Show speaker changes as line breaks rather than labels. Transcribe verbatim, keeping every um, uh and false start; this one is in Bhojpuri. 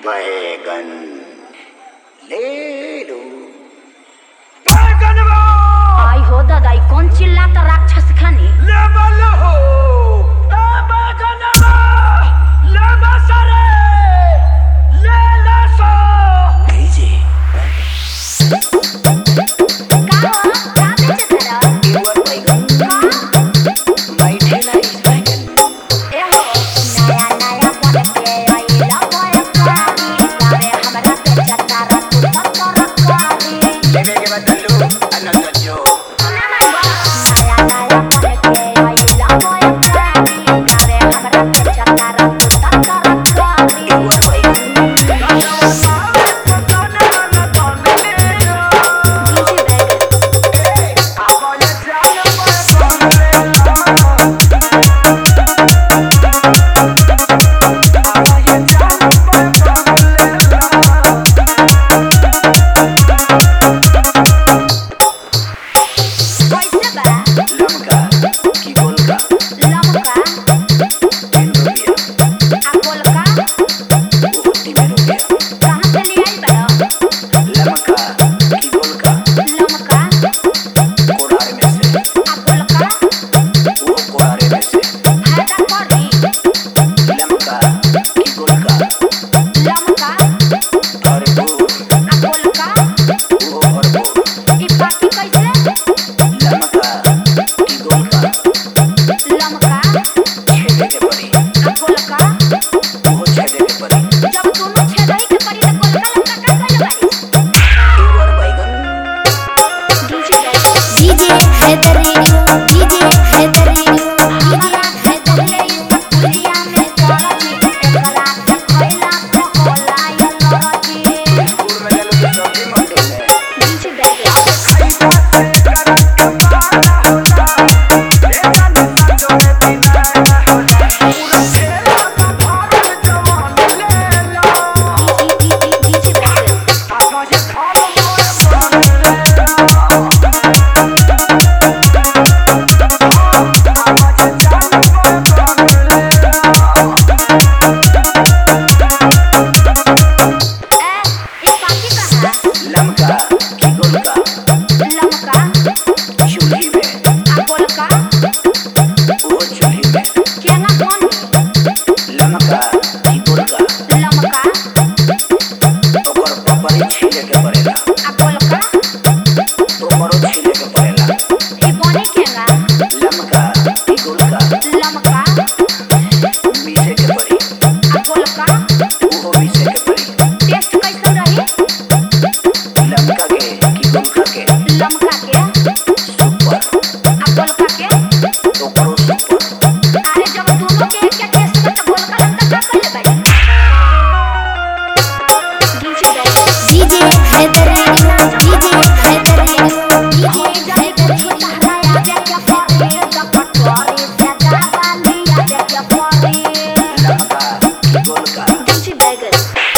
बैगन ले लो।
आई हो दादा कौन चिल्लाता राक्षस खानी
ले वाला हो ए बैगनवा ले बसरे ले लसो
भेजे
का का बेचे तेरा
युवा बैगन बैठे ना इस बैगन
ए हो नया नया बन के आई ला बोए पानी गावे हमरा पे चक्कर तू कर रखवानी
लेवे के बदलू अनंत जो
नया नया बन के आई ला बोए पानी गावे हमरा पे चक्कर तू कर रखवानी
युवा बैगन लमका की गोलका तीन रुपया वो तीन रुपया लमका की गोलका कोड़ारे में से वो कोड़ारे में से लमका की गोलका और वो वो और वो लमका की गोलका छेदे के परी वो छेदे के परी युवा बैगन
DJ Haider radio DJ Haider radio DJ Haider radio
school में चलो तो सब्जी मंडी में लमका की गोलका चूल्ही में वो चूल्ही में लमका की गोलका ओकर पपरी छीले के पड़ेला ओकरो छीले के पड़ेला लमका की गोलका मीसे के पड़ी वो मीसे के पड़ी लमका के की गोलका के
लमका के
सुपर
आ गोलका के
ओकरो सुपर
अरे जब दोनों के एक के टेस्ट में तो गोलका लमका का कर ले भाई DJ
DJ Haider radio DJ Haider radio DJ
जाने के छोटा हराया दे क्या फरे द पटवारी से जावाली या दे क्या फरे
लमका की गोलका
डीजे बैगन